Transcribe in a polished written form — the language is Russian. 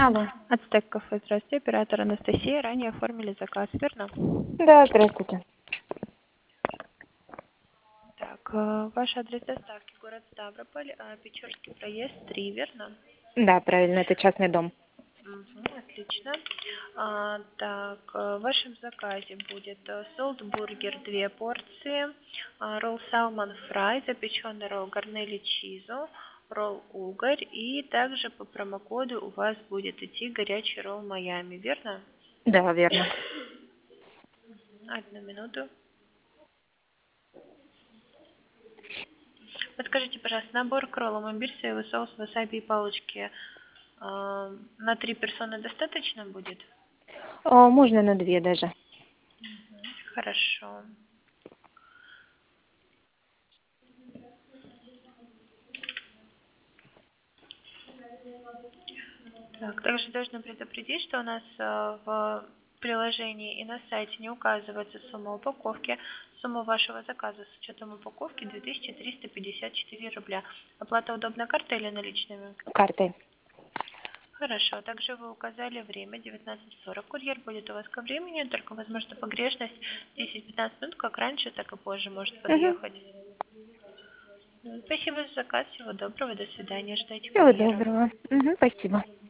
Алло. Ацтек кафе, здравствуйте, оператор Анастасия. Ранее оформили заказ, верно? Да, здравствуйте. Так, ваш адрес доставки, город Ставрополь, Печорский проезд 3, верно? Да, правильно, это частный дом. Отлично. Так, в вашем заказе будет солт-бургер 2 порции, ролл салмон фрай, запеченный ролл гарнели чизу, ролл угорь, и также по промокоду у вас будет идти горячий ролл Майами, верно? Да, верно. Одну минуту. Подскажите, пожалуйста, набор к роллам, имбирь, соевый соус, васаби и палочки на 3 персоны достаточно будет? Можно на 2 даже. Хорошо. Так, также должна предупредить, что у нас в приложении и на сайте не указывается сумма упаковки. Сумма вашего заказа с учетом упаковки 2354 рубля. Оплата удобной картой или наличными? Картой. Хорошо. Также вы указали время 19:40. Курьер будет у вас ко времени, только возможно погрешность 10-15 минут, как раньше, так и позже может Угу. подъехать. Спасибо за заказ. Всего доброго. До свидания. Ждайте Всего курьера. доброго. Угу, спасибо.